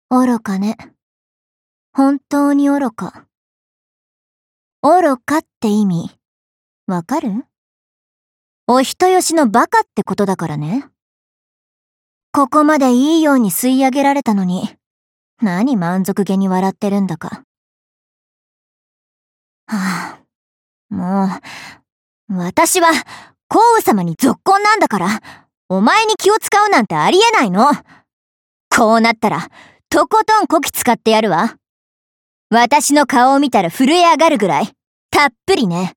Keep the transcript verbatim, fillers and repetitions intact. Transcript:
愚かね。本当に愚か。愚かって意味、わかる？お人よしのバカってことだからね。ここまでいいように吸い上げられたのに、何満足げに笑ってるんだか。はあ、もう、私は、降雨様にぞっこんなんだから、お前に気を使うなんてありえないの。こうなったら、とことんこき使ってやるわ。私の顔を見たら震え上がるぐらい、たっぷりね。